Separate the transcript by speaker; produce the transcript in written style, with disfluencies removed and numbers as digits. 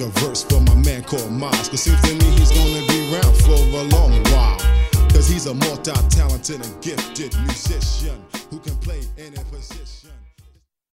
Speaker 1: a verse for my man called Miles, cause seems to me he's gonna be around for a long while. Cause he's a multi-talented and gifted musician who can play any position.